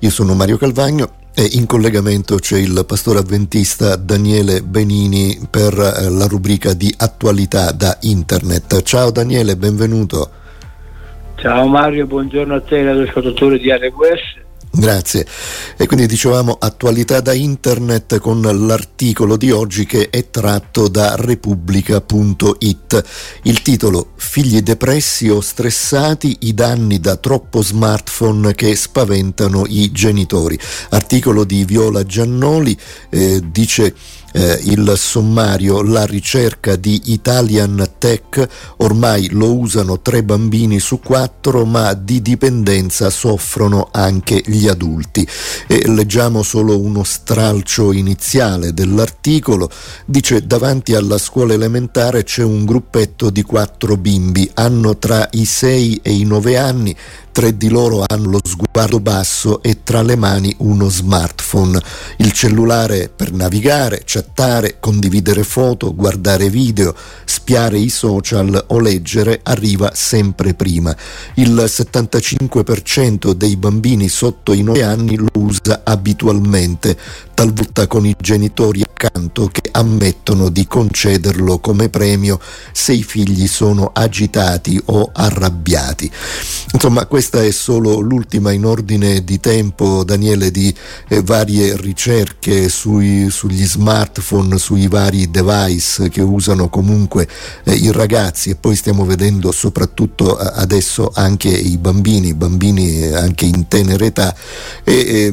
Io sono Mario Calvagno e in collegamento c'è il pastore avventista Daniele Benini per la rubrica di attualità da internet. Ciao Daniele, benvenuto. Ciao Mario, buongiorno a te e agli ascoltatori di RWS. Grazie. E quindi dicevamo attualità da internet con l'articolo di oggi che è tratto da Repubblica.it. Il titolo: figli depressi o stressati, i danni da troppo smartphone che spaventano i genitori. Articolo di Viola Giannoli, dice il sommario: la ricerca di Italian Tech, ormai lo usano 3 bambini su 4, ma di dipendenza soffrono anche gli adulti. E leggiamo solo uno stralcio iniziale dell'articolo. Dice: davanti alla scuola elementare c'è un gruppetto di 4 bimbi, hanno tra i 6 e i 9 anni. 3 di loro hanno lo sguardo basso e tra le mani uno smartphone, il cellulare per navigare, chattare, condividere foto, guardare video, spiare i social o leggere arriva sempre prima. Il 75% dei bambini sotto i 9 anni lo usa abitualmente, talvolta con i genitori accanto che ammettono di concederlo come premio se i figli sono agitati o arrabbiati. Insomma, questa è solo l'ultima in ordine di tempo, Daniele, di varie ricerche sugli smartphone, sui vari device che usano comunque i ragazzi, e poi stiamo vedendo soprattutto adesso anche i bambini anche in tenera età, e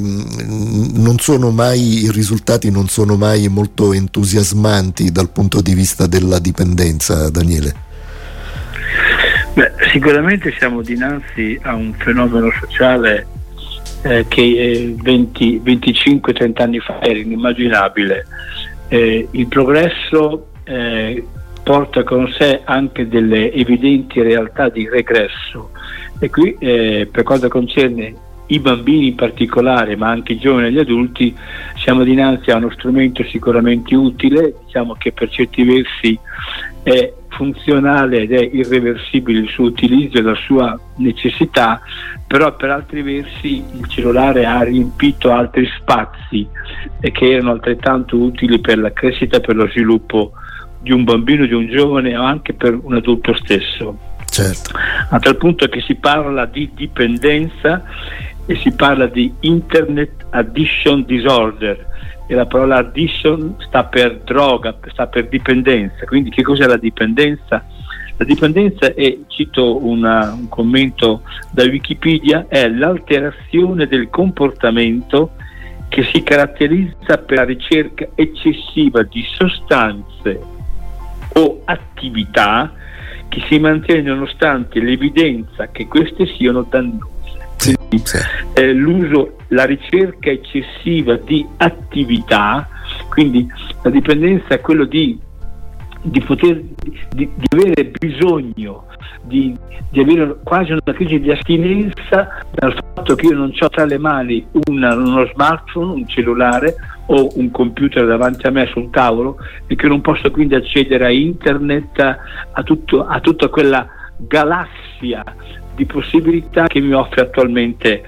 i risultati non sono mai molto entusiasmanti dal punto di vista della dipendenza, Daniele. Beh, sicuramente siamo dinanzi a un fenomeno sociale che 25-30 anni fa era inimmaginabile. Il progresso porta con sé anche delle evidenti realtà di regresso, e qui per quanto concerne i bambini in particolare, ma anche i giovani e gli adulti, siamo dinanzi a uno strumento sicuramente utile, diciamo che per certi versi è funzionale ed è irreversibile il suo utilizzo e la sua necessità, però per altri versi il cellulare ha riempito altri spazi che erano altrettanto utili per la crescita e per lo sviluppo di un bambino, di un giovane o anche per un adulto stesso. Certo. A tal punto che si parla di dipendenza e si parla di Internet Addiction Disorder, e la parola addiction sta per droga, sta per dipendenza. Quindi che cos'è la dipendenza? La dipendenza è, cito un commento da Wikipedia, è l'alterazione del comportamento che si caratterizza per la ricerca eccessiva di sostanze o attività che si mantiene nonostante l'evidenza che queste siano dannose. Quindi, la ricerca eccessiva di attività, quindi la dipendenza è quello di avere bisogno, di avere quasi una crisi di astinenza dal fatto che io non ho tra le mani uno smartphone, un cellulare o un computer davanti a me sul tavolo, e che non posso quindi accedere a internet, a tutta quella galassia di possibilità che mi offre attualmente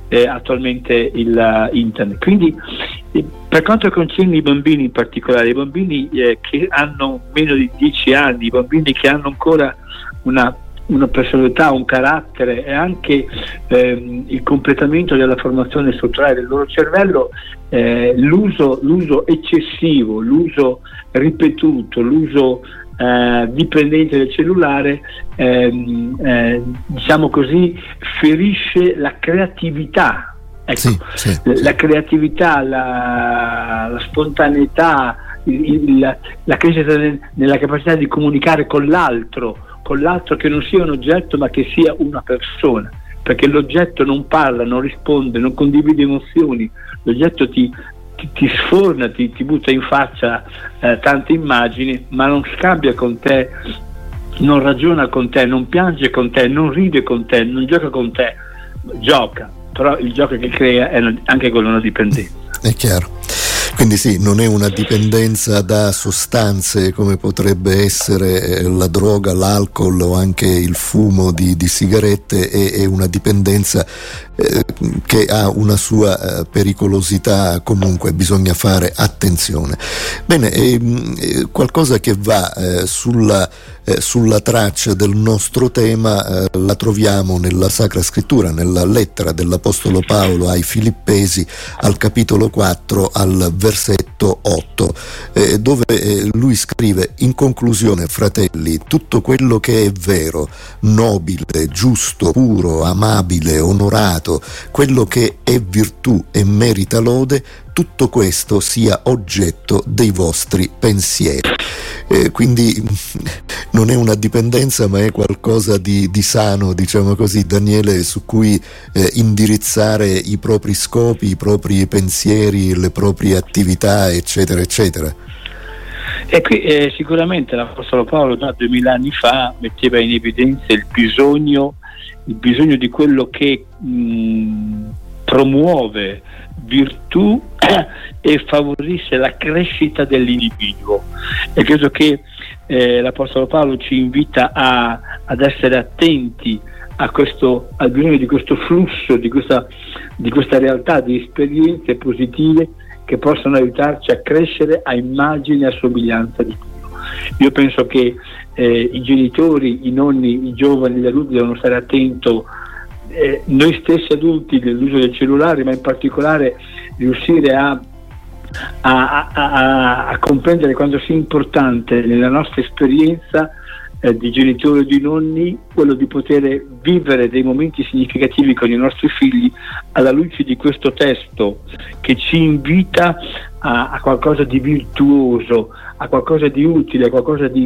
il internet. Quindi per quanto concerne i bambini in particolare, i bambini che hanno meno di 10 anni, i bambini che hanno ancora una personalità, un carattere e anche il completamento della formazione strutturale del loro cervello, l'uso eccessivo, l'uso ripetuto, l'uso dipendente del cellulare, diciamo così, ferisce la creatività. Ecco, sì. La creatività, la spontaneità, la crescita nella capacità di comunicare con l'altro che non sia un oggetto ma che sia una persona, perché l'oggetto non parla, non risponde, non condivide emozioni, l'oggetto ti sforna, ti butta in faccia tante immagini, ma non scambia con te, non ragiona con te, non piange con te, non ride con te, non gioca con te. Gioca, però il gioco che crea è anche quello una dipendenza. È chiaro. Quindi sì, non è una dipendenza da sostanze come potrebbe essere la droga, l'alcol o anche il fumo di sigarette, è una dipendenza che ha una sua pericolosità, comunque bisogna fare attenzione. Bene, qualcosa che va sulla traccia del nostro tema la troviamo nella Sacra Scrittura, nella lettera dell'Apostolo Paolo ai Filippesi, al capitolo 4, al versetto 8, dove lui scrive: in conclusione, fratelli, tutto quello che è vero, nobile, giusto, puro, amabile, onorato, quello che è virtù e merita lode, tutto questo sia oggetto dei vostri pensieri. Quindi non è una dipendenza, ma è qualcosa di sano, diciamo così, Daniele, su cui indirizzare i propri scopi, i propri pensieri, le proprie attività, eccetera, eccetera. E qui sicuramente l'Apostolo Paolo già 2000 anni fa metteva in evidenza il bisogno di quello che promuove virtù e favorisce la crescita dell'individuo. E credo che l'Apostolo Paolo ci invita ad essere attenti al bisogno di questo flusso, di questa realtà di esperienze positive che possono aiutarci a crescere a immagine e a somiglianza di Dio. Io penso che i genitori, i nonni, i giovani, gli adulti devono stare attenti, noi stessi adulti, nell'uso del cellulare, ma in particolare riuscire a comprendere quanto sia importante nella nostra esperienza di genitori o di nonni quello di poter vivere dei momenti significativi con i nostri figli alla luce di questo testo che ci invita a qualcosa di virtuoso, a qualcosa di utile, a qualcosa di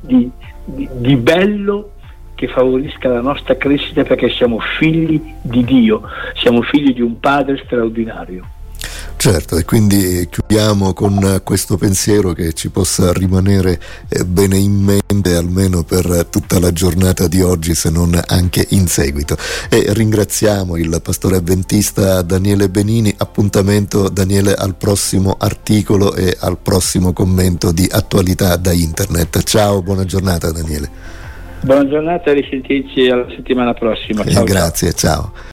bello, che favorisca la nostra crescita, perché siamo figli di Dio, siamo figli di un Padre straordinario. Certo, e quindi chiudiamo con questo pensiero che ci possa rimanere bene in mente almeno per tutta la giornata di oggi, se non anche in seguito. E ringraziamo il pastore avventista Daniele Benini. Appuntamento, Daniele, al prossimo articolo e al prossimo commento di Attualità da Internet. Ciao, buona giornata, Daniele. Buona giornata, risentirci alla settimana prossima. Ciao, grazie, ciao.